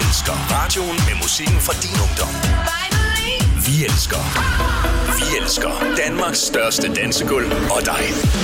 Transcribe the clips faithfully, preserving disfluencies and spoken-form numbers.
elsker radioen med musikken fra din ungdom. Vi elsker. Vi elsker Danmarks største dansegulv og dig.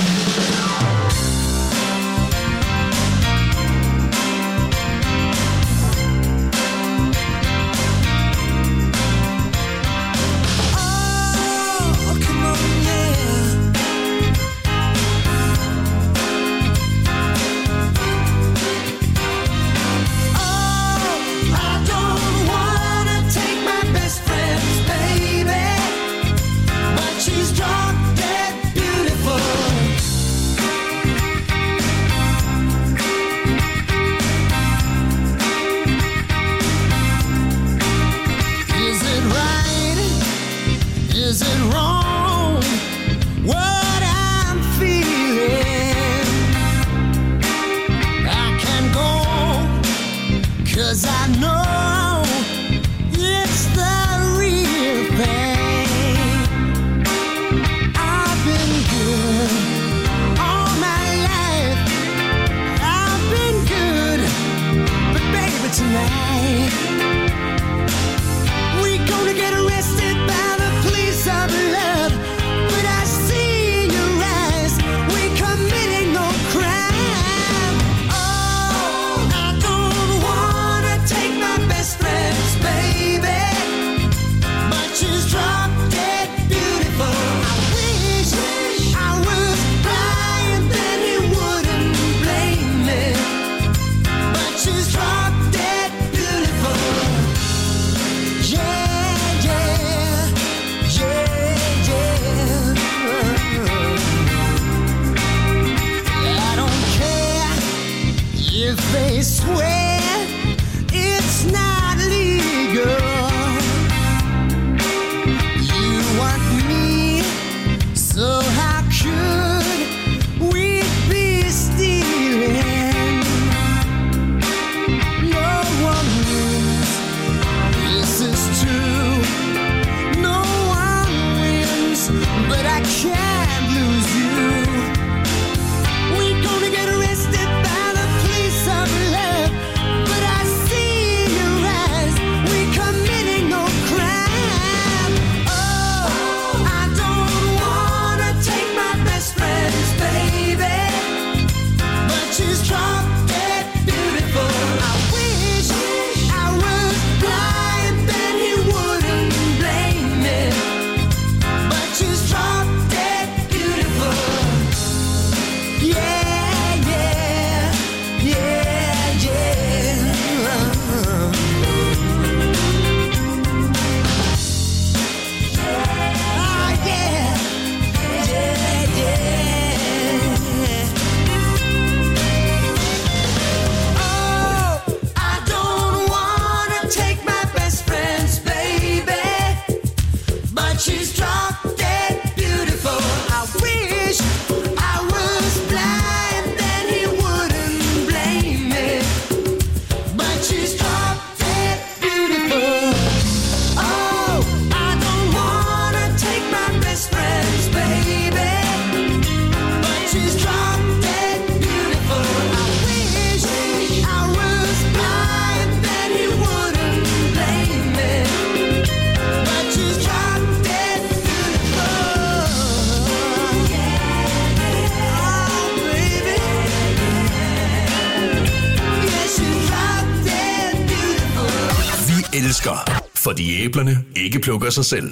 Fordi æblerne ikke plukker sig selv.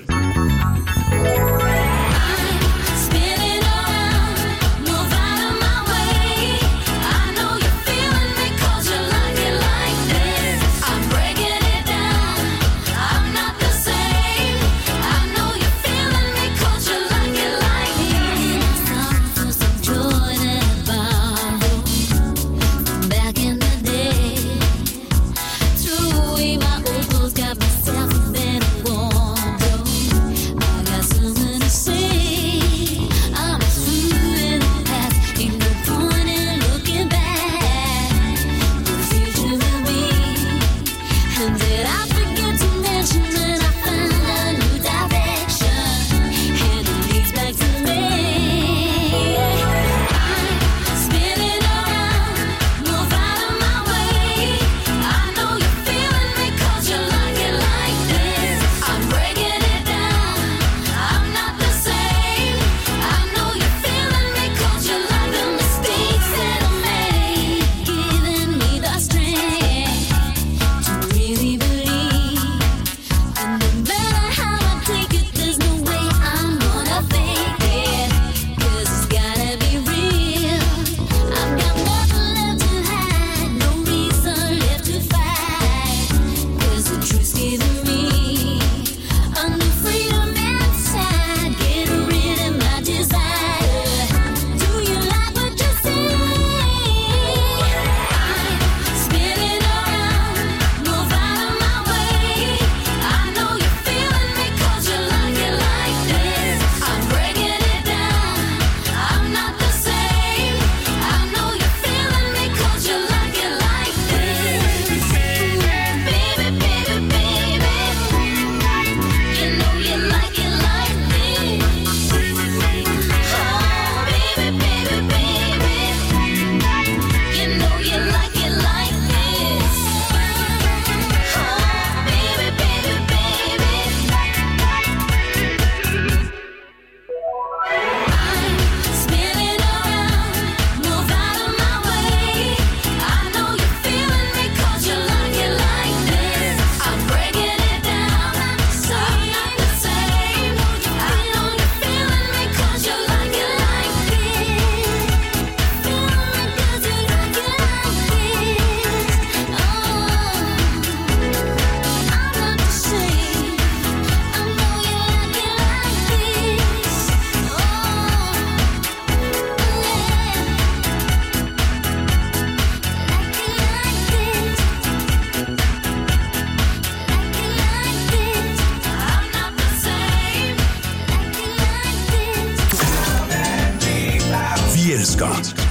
Got myself in a wardrobe. I got something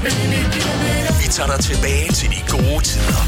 Vi tager dig tilbage til de gode tider.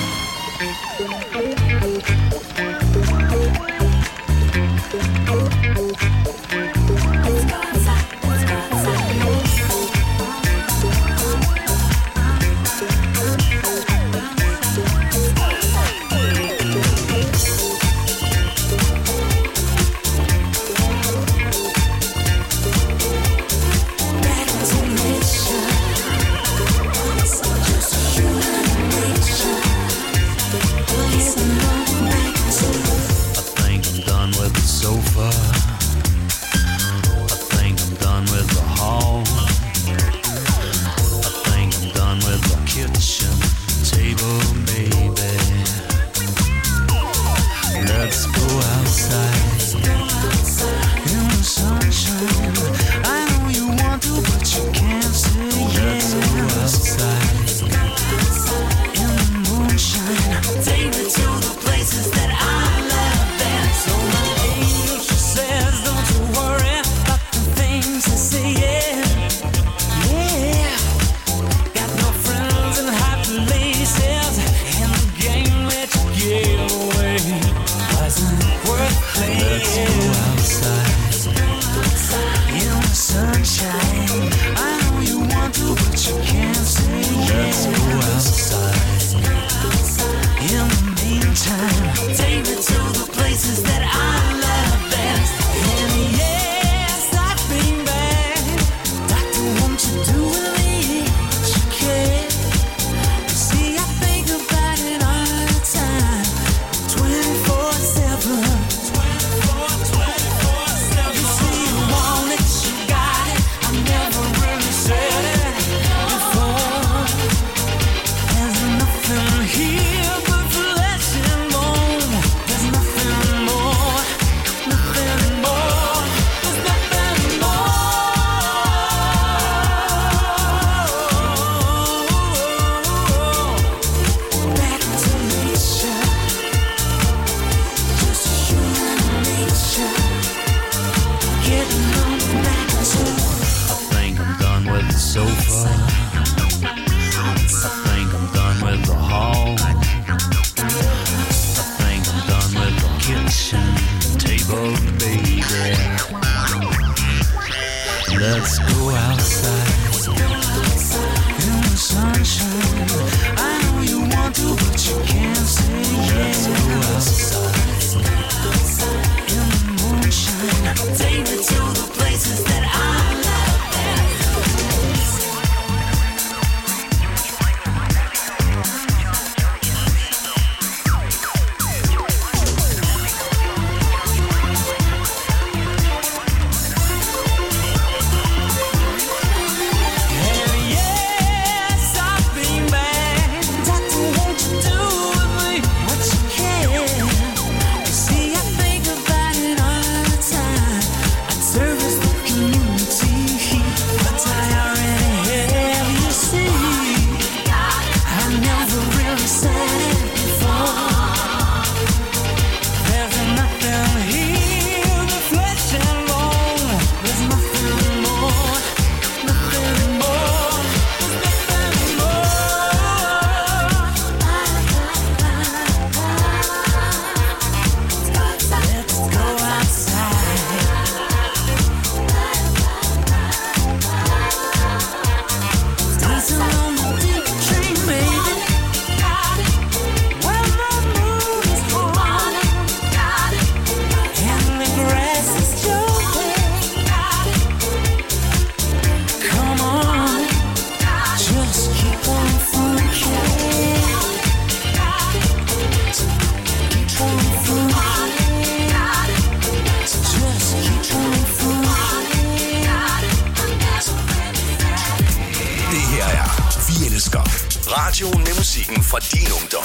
Radioen med musikken fra din ungdom.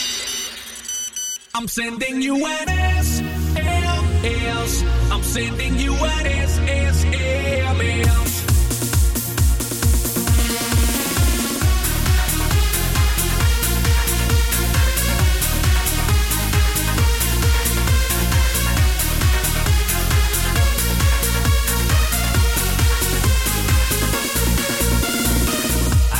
I'm sending you an S M S. I'm sending you an S S M S. I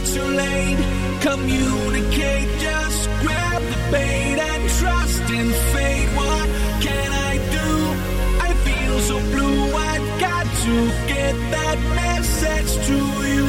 too late. Communicate, just grab the bait and trust in fate. What can I do? I feel so blue. I've got to get that message to you.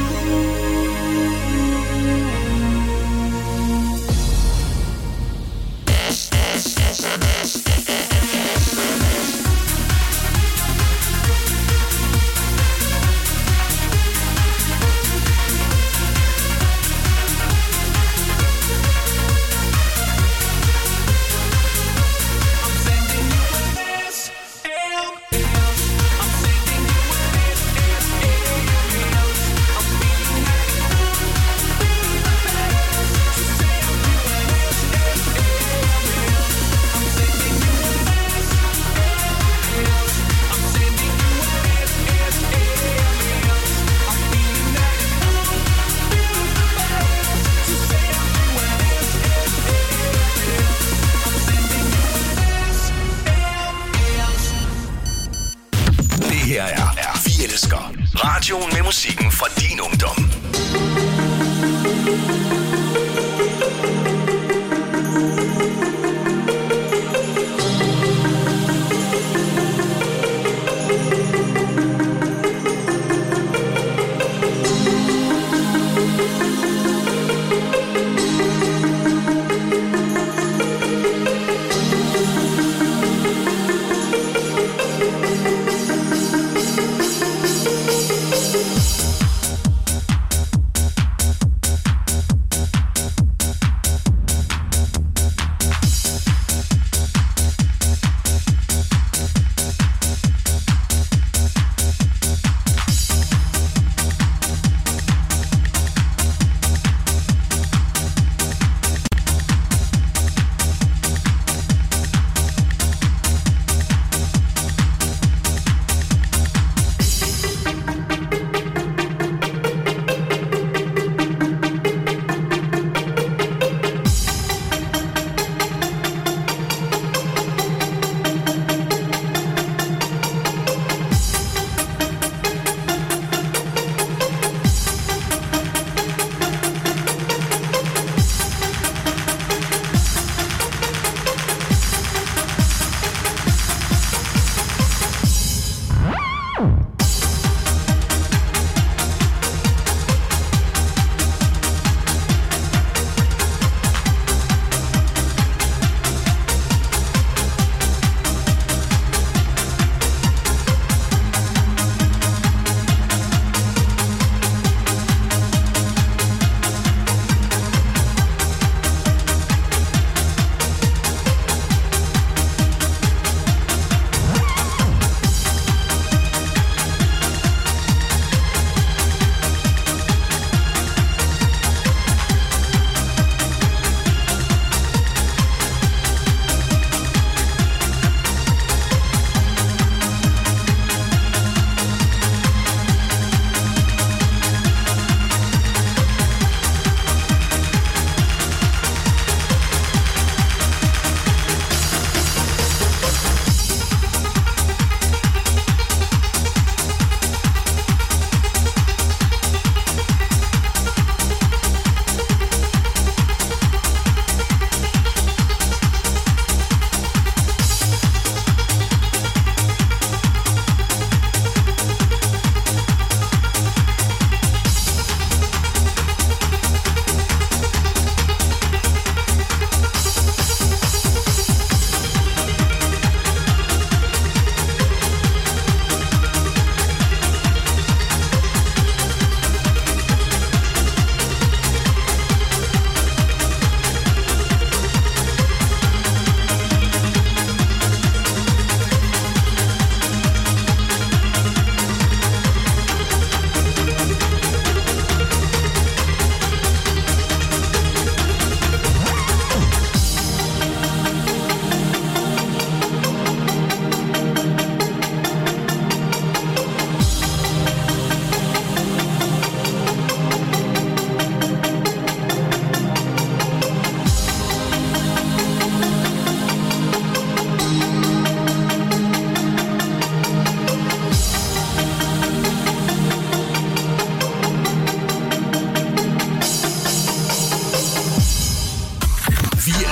Radioen med musikken fra din ungdom.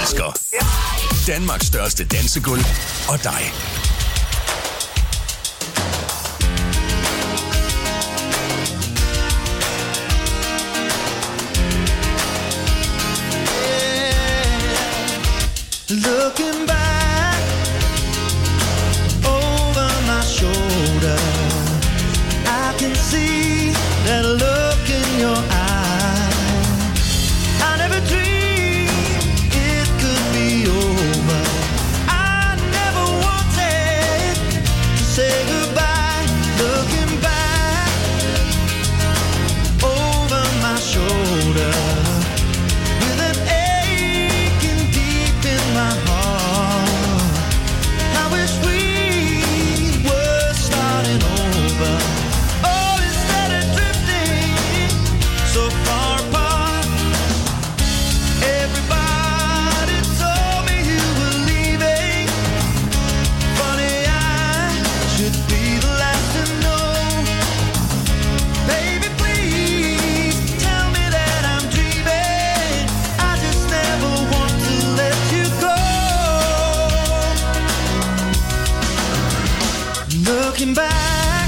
elsker. Danmarks største dansegulv og dig. Looking back over my shoulder, I can see that look in your eye. I never dreamed it could be over. I never wanted to say goodbye. Looking back over my shoulder, with an aching deep in my heart. I wish we were starting over. Oh, instead of drifting so far apart. Everybody told me you were leaving. Funny, I should be the last to know. Baby, please tell me that I'm dreaming. I just never want to let you go. Looking back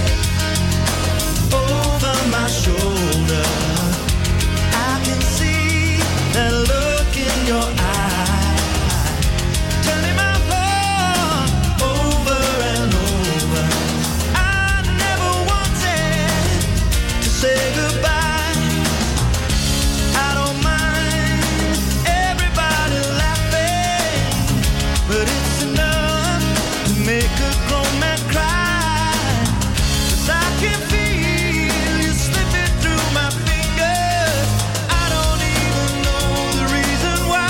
over my shoulder, I can see that look in your eye, turning my heart over and over. I never wanted to say goodbye. I don't mind everybody laughing, but it's enough to make a grown man cry. 'Cause I can feel you slipping through my fingers. I don't even know the reason why.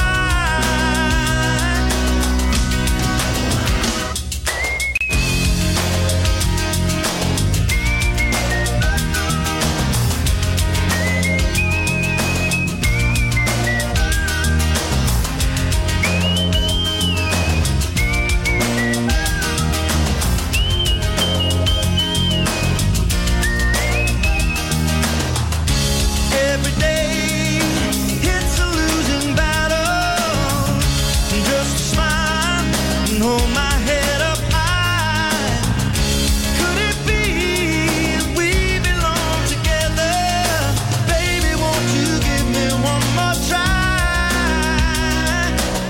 Every day it's a losing battle. Just smile and hold my head up high. Could it be we belong together? Baby, won't you give me one more try?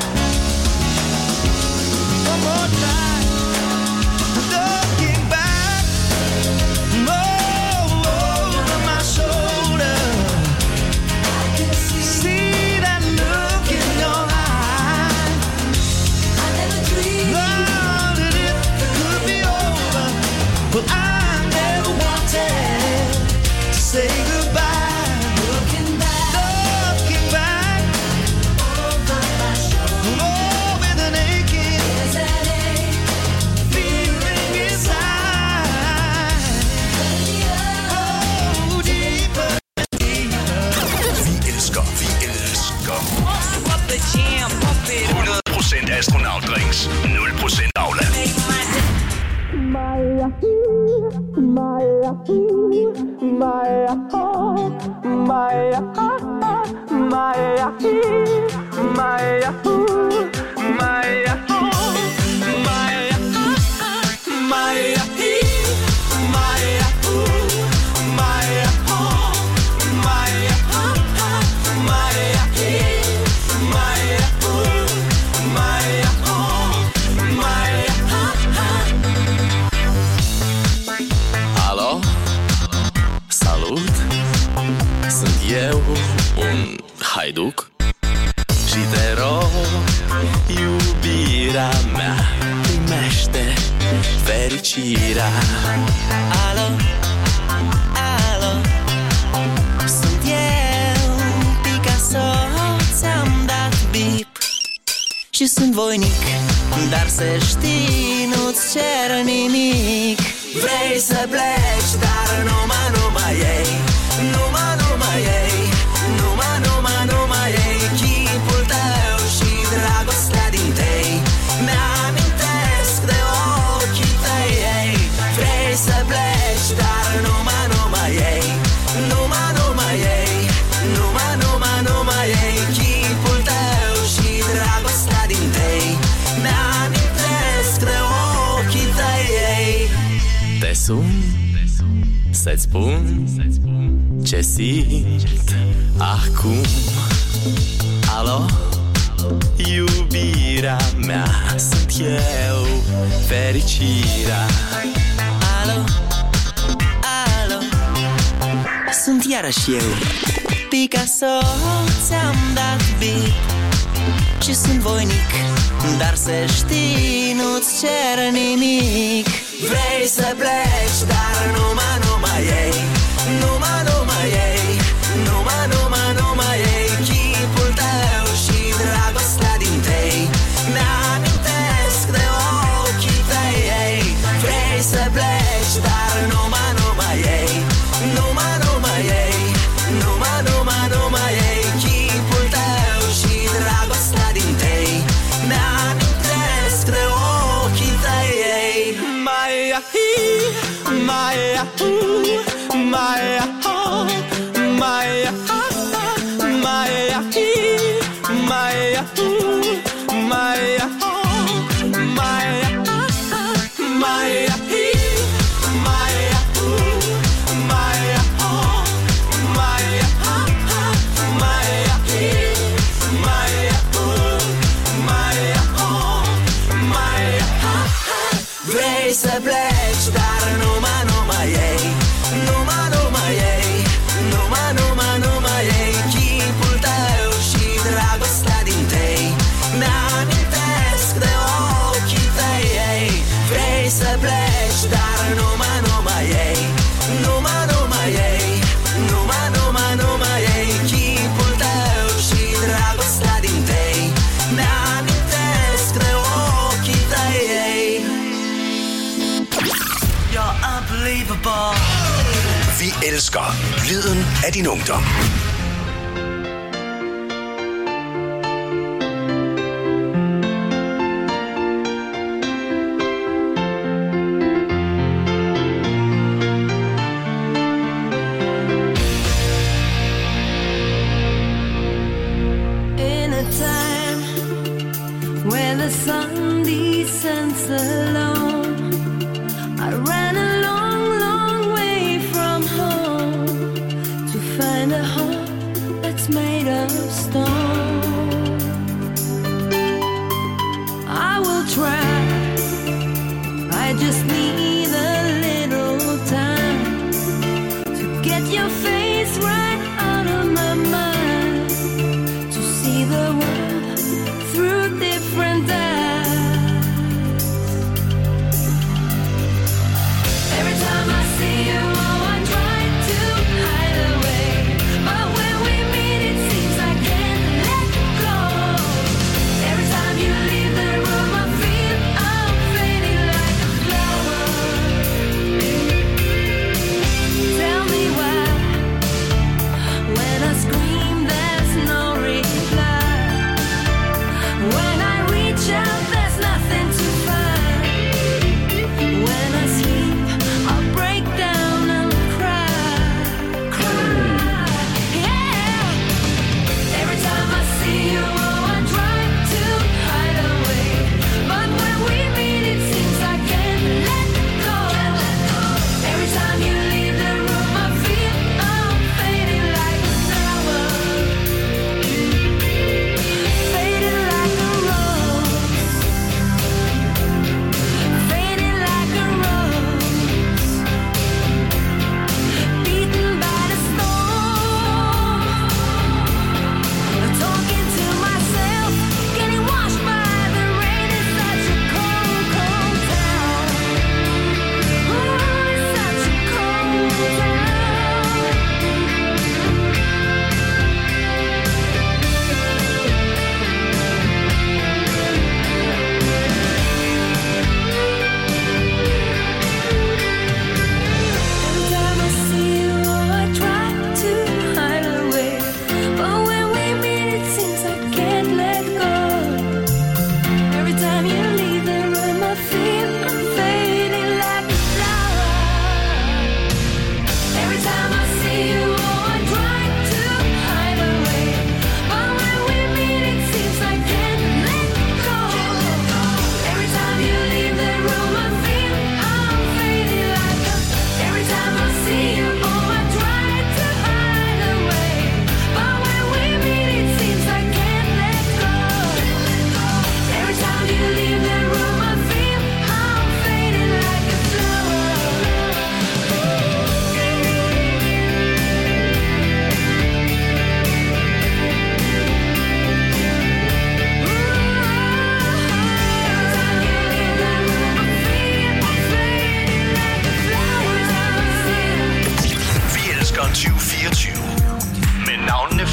One more try. Looking back over my shoulder, see that look in your eye. Love that it could be over, but I never wanted to say goodbye. Looking back, looking back over my shoulder, oh, with an aching feeling inside. Oh, deeper and deeper. Vi elsker, vi elsker. hundrede procent astronautdrinks, nul procent afland. Alo? Salut! Sunt eu, un haiduc, și te rog, iubirea mea, primește fericirea. Alo? Alo? Sunt eu, Picasso, ți-am dat bip și sunt voinic, dar să știi, nu-ți cer nimic. Vrei să pleci, dar numai, numai ei, numai, numai ei, numai, numai, numai ei, chipul tău și dragostea din tei, mi-amintesc de ochii tăi, ei. Vrei să pleci, dar numai, numai ei, numai, numai ei, numai, numai, numai ei, chipul tău și dragostea. sun, să-ți spun ce simt acum. Alo, iubirea mea, sunt eu, fericirea. Alo, alo, sunt iarăși eu, Picasso, ți-am dat beat și sunt voinic, dar să știi, nu-ți cer nimic. Vrei să pleci, dar numai, numai ei, numai, numai ei, numai, numai, numai ei, chipul tău și dragostea din tei, mi-amintesc de ochii tăi, ei. Vrei să pleci, dar numai, numai ei, numai, numai ei, numai, numai, numai ei, chipul tău și dragostea din tei, mi-amintesc de ochii tăi, ei. Maia hi, Maia hu, Maia ho, Maia ha, Maia hi, Maia hu, Maia ho, Maia ha, Maia hi, Maia hu, Maia ho, Maia ha, Maia hi, Maia hu, Maia ho, Maia ha. Vrei să pleci, dar numai, numai ei, numai, numai ei, numai, numai, numai ei, chipul tău și dragostea din tei, mi-amintesc de ochii tăi, ei. Vrei să pleci, dar numai, numai ei, numai, numai ei, numai, numai, numai ei, chipul tău și dragostea din tei, mi-amintesc de ochii tăi, ei. You're unbelievable. Vi elsker lyden af din ungdom. In a time when the sun descends alone, I ran a long, long way from home to find a heart that's made of stone. I will try, I just need a little time to get your face right out of my mind, to see the world through different eyes. Every time I see you, oh, I try to hide away, but when we meet, it seems I can't let go. Every time you leave the room, I feel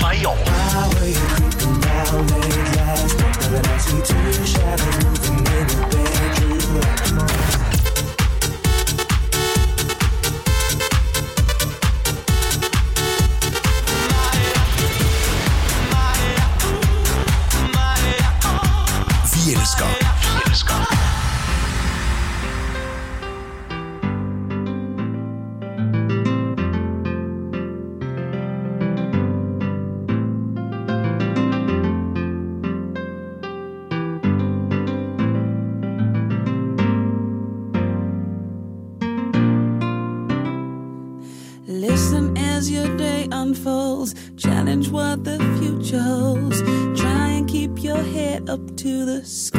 fra i år. Vi elsker. Vi elsker. Listen as your day unfolds. Challenge what the future holds. Try and keep your head up to the sky.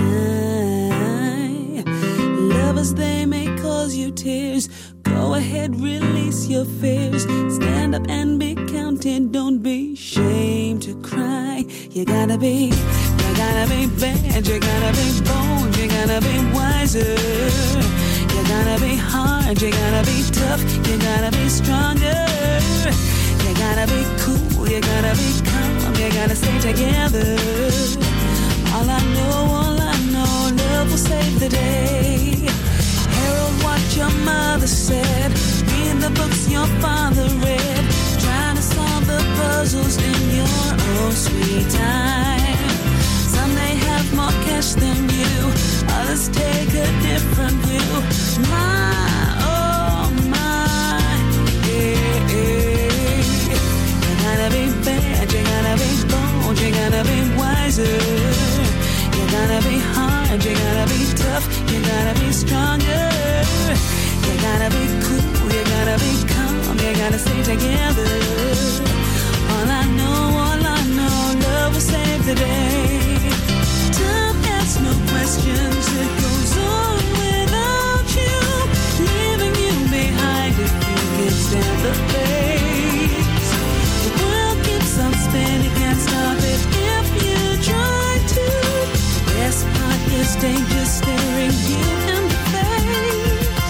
Lovers, they may cause you tears. Go ahead, release your fears. Stand up and be counted. Don't be ashamed to cry. You gotta be, you gotta be bad. You gotta be bold. You gotta be wiser. You gotta be hard, you gotta be tough, you gotta be stronger. You gotta be cool, you gotta be calm, you gotta stay together. All I know, all I know, love will save the day. Herald what your mother said, read the books your father read, trying to solve the puzzles in your own sweet time. Some may have more cash than you, others take a different view. My, oh my, yeah, yeah. You gotta be bad, you gotta be bold, you gotta be wiser. You gotta be hard, you gotta be tough, you gotta be stronger. You gotta be cool, you gotta be calm, you gotta stay together. All I know, all I know, love will save the day. Time asks no questions, it goes on without you, leaving you behind if you can stand the pace. The world keeps on spinning, can't stop it if you try to. The best part is danger staring you in the face.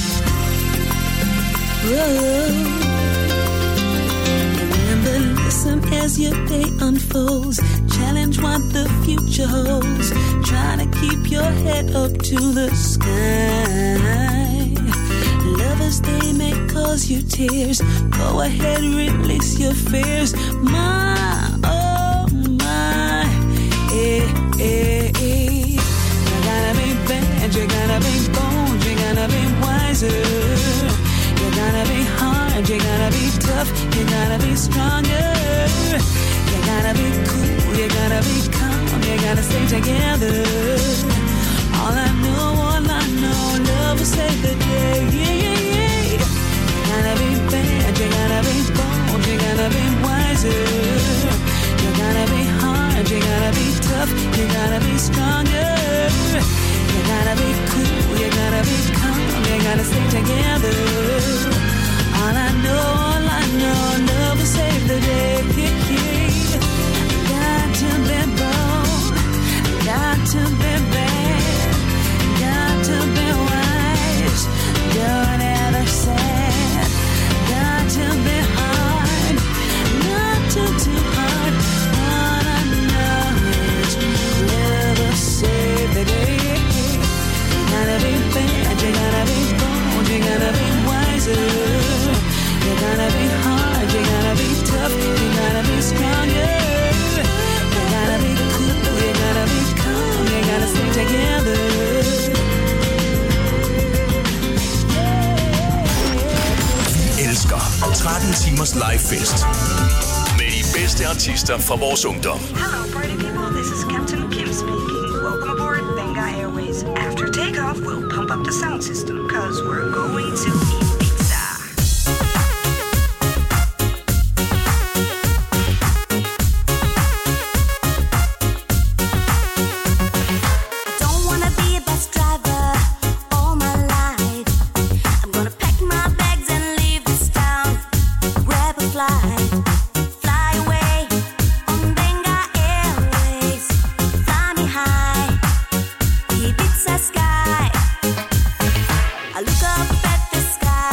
Whoa. Remember, listen as your day unfolds. Challenge what the future holds. Try to keep your head up to the sky. Lovers, they may cause you tears. Go ahead, release your fears. My, oh my, eh, eh, eh. You gotta be bad, you gotta be bold, you gotta be wiser. You gotta be hard, you gotta be tough, you gotta be stronger. You gotta be cool, you gotta be calm, you gotta stay together. All I know, all I know, love will save the day. Yeah, yeah, yeah. You gotta be bad, you gotta be bold, you gotta be wiser. You gotta be hard, you gotta be tough, you gotta be stronger. You gotta be cool, you gotta be calm, you gotta stay together. All I know, all I know, love will save the day. Yeah, yeah. Got to be bold, got to be bad, got to be wise, don't ever sad. Got to be hard, not too, too hard. All I know is love will save the day. You gotta be bad, you gotta be bold, you gotta be wiser. You gotta be hard, you gotta be tough, you gotta be stronger. You gotta be cool, you gotta be calm, you gotta stay together. Vi elsker tretten timers live fest med de bedste artister fra vores ungdom. Hello, party people. This is Captain Kim speaking. Welcome aboard Benga Airways. After takeoff, we'll pump up the sound system because we're going to eat pizza. Sky. I look up at the sky.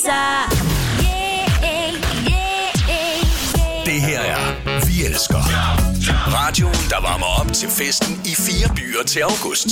Ibiza. Det her er Vi Elsker. Radioen, der varmer op til festen i fire byer til august.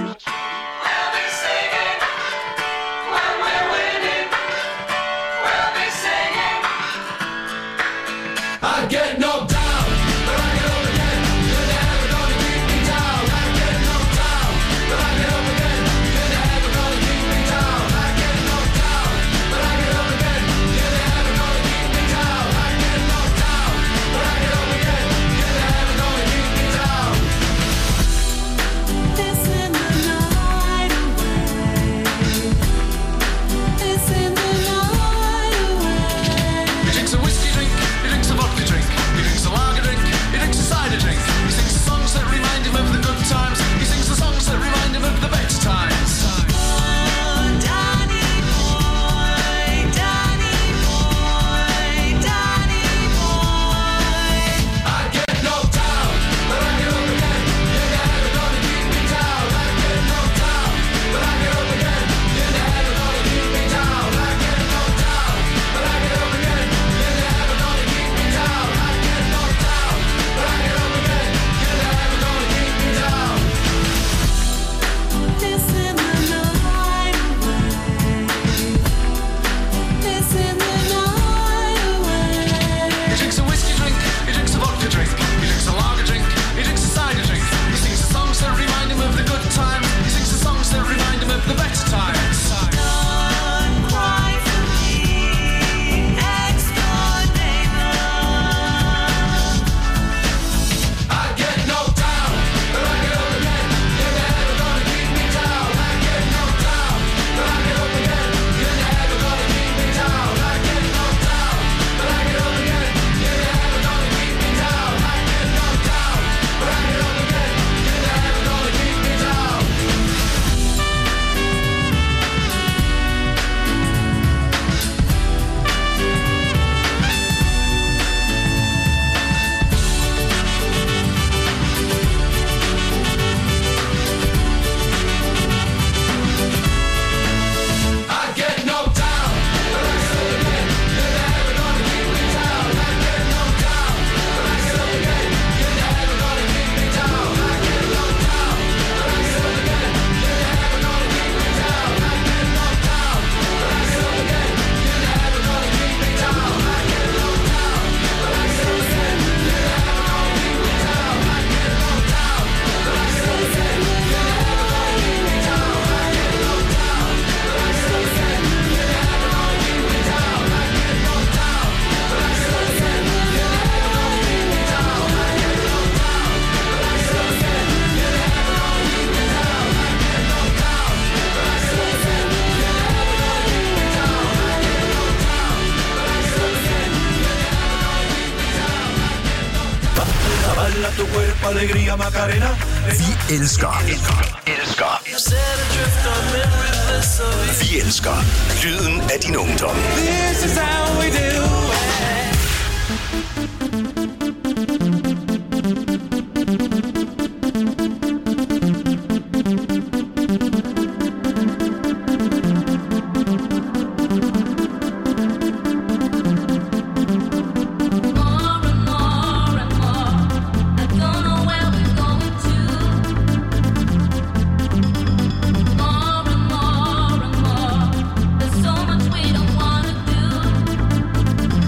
Vi elsker. Elsker. Vi elsker. Lyden af din ungdom. This is how we do it. So much we don't wanna do.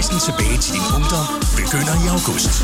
Rejsen tilbage til din ungdom begynder i august.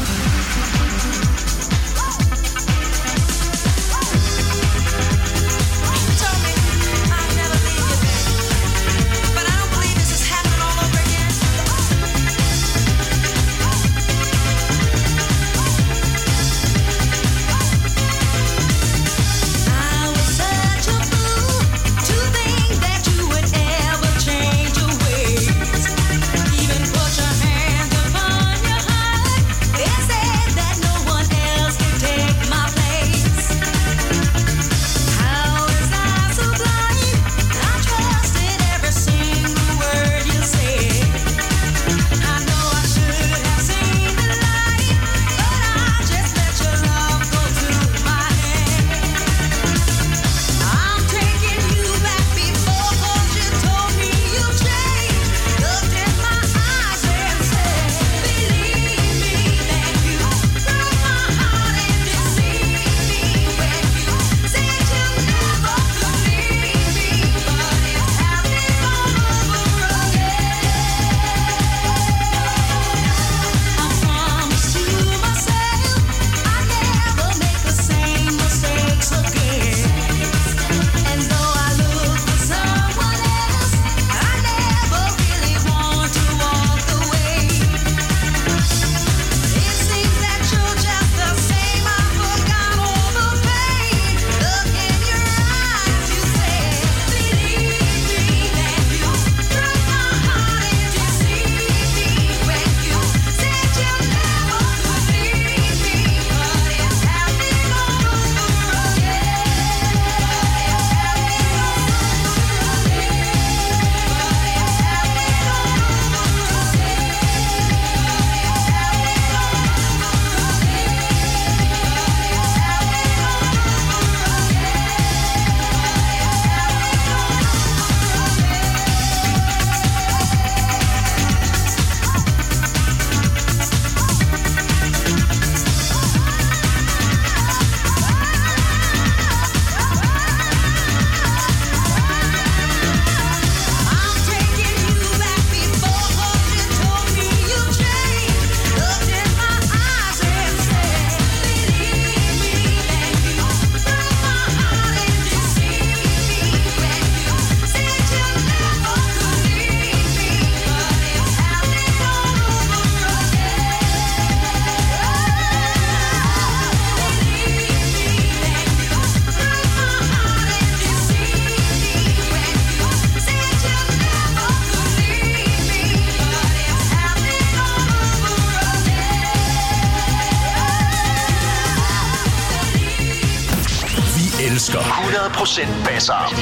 hundrede procent basser.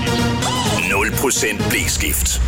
nul procent blæskift.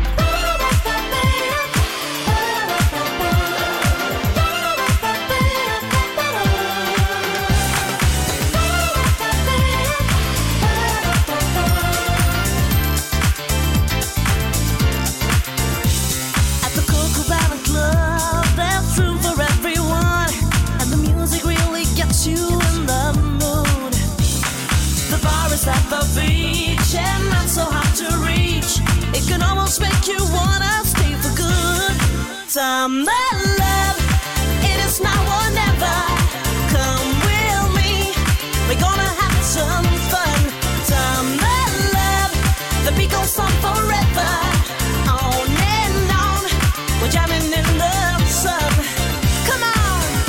Some love, it is now or never. Come with me, we're gonna have some fun. Some love, the beat goes on forever. On and on, we're jamming in the sun. Come on.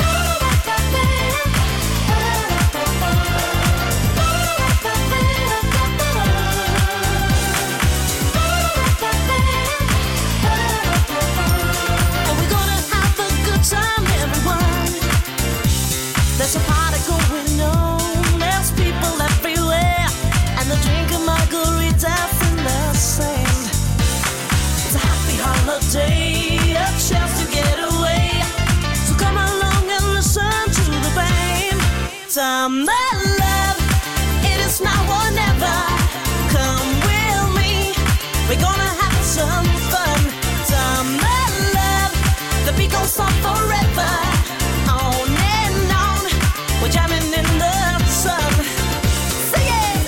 There's a party going on, there's people everywhere, and they're drinking margaritas in the sand. It's a happy holiday, a chance to get away. So come along and listen to the band. Some love, it is now or never. Come with me, we're gonna have some fun. Some love, the beat goes on forever. On and on, we're jamming in the sun. Sing it!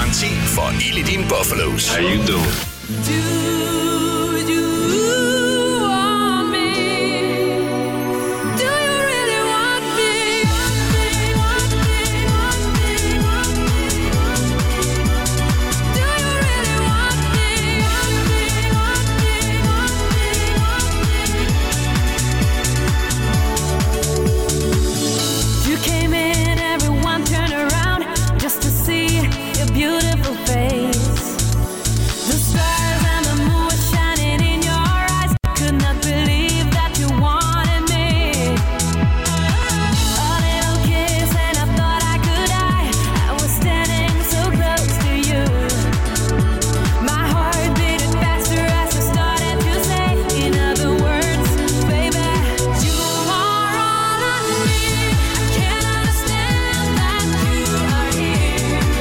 Garanti for ild i dine Buffalos. How you doing? Beautiful face, the stars and the moon were shining in your eyes. Could not believe that you wanted me. A little kiss and I thought I could die. I was standing so close to you. My heart beat faster as I started to say, in other words, baby, you are all I need. I can't understand that you are here.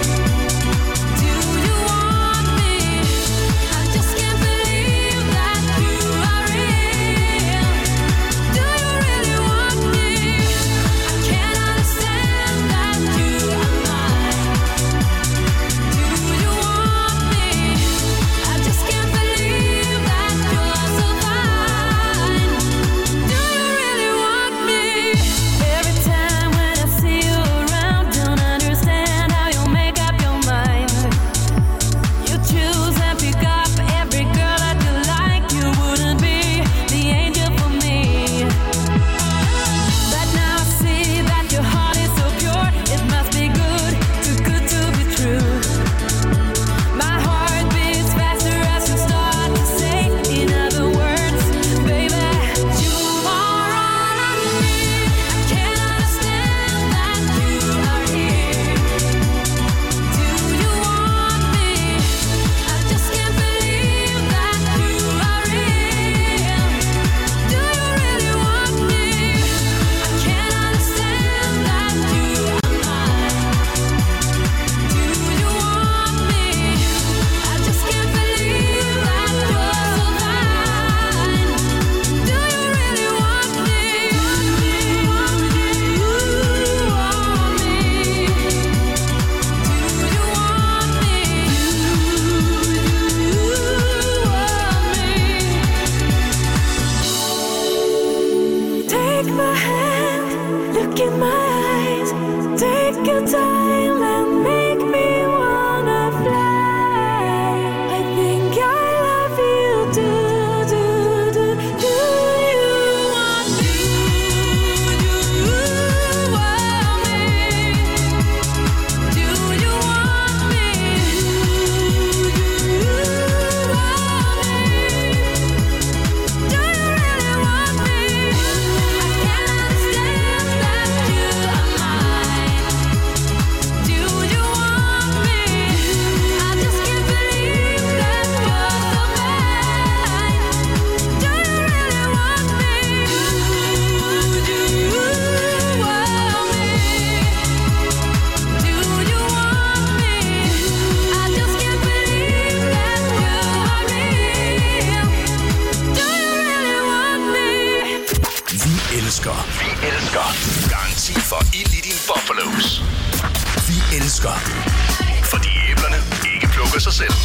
Fordi æblerne ikke plukker sig selv.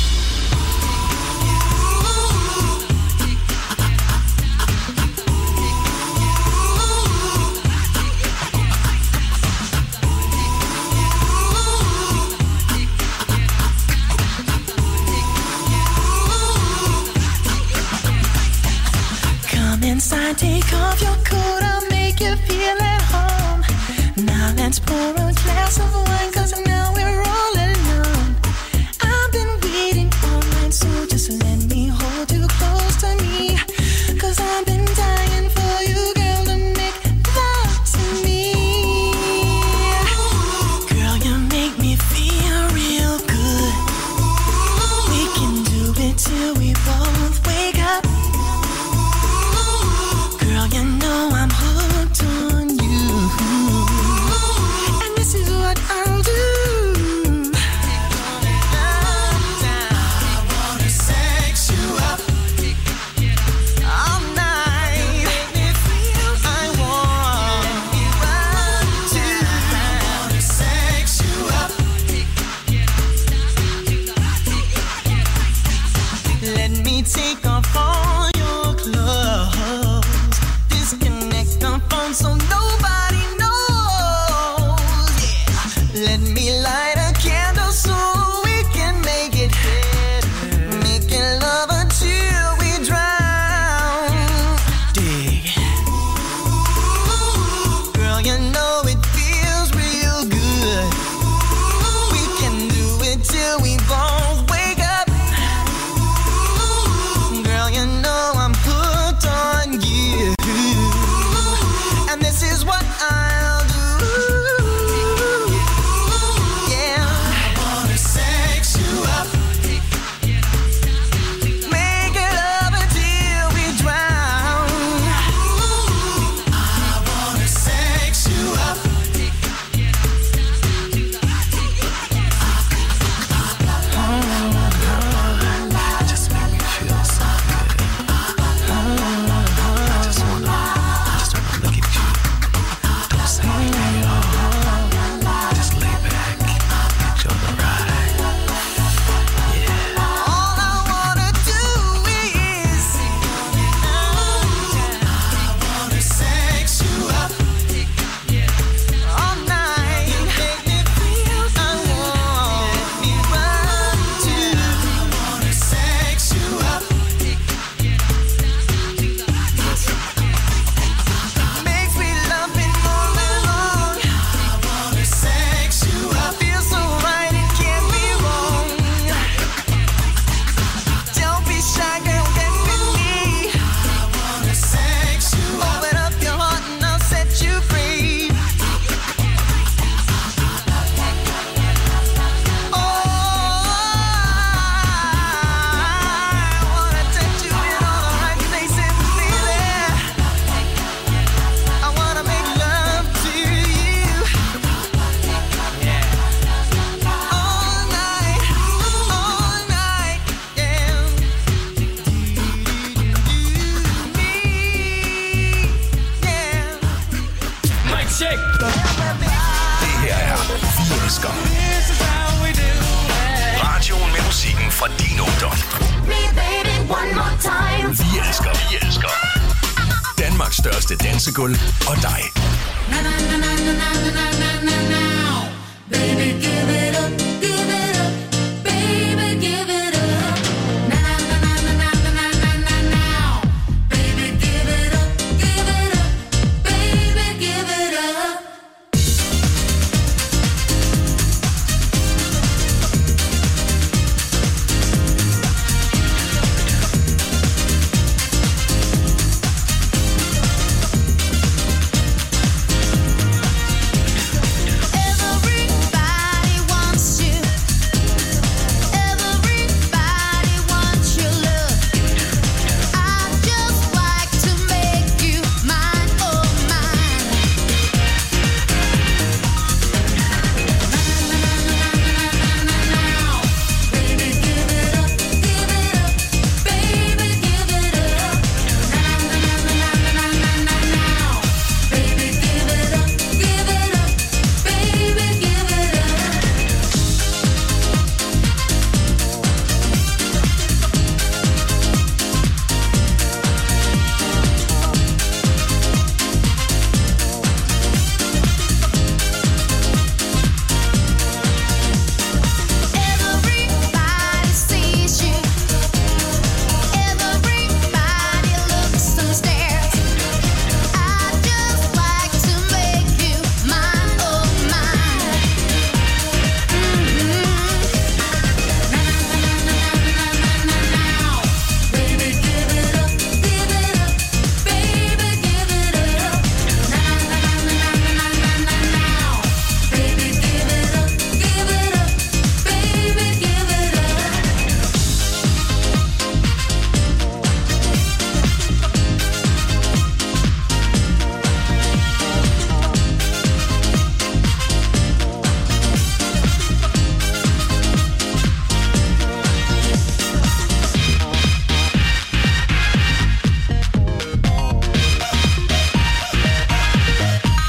Come inside, take off your coat, I'll make you feel at home. Now let's pour a glass of wine, cause now we're all alone. I've been waiting all night, so just let me hold you close to me. Cause I've been dying for you, girl, to make love to me. Girl, you make me feel real good. We can do it till we both wake up. Girl, you know I'm hooked on you. And this is what I'll do. Check. Det her er Vi Elsker. Radioen med musikken fra din ungdom. Vi elsker, vi elsker. Danmarks største dansegulv og dig. Baby, give it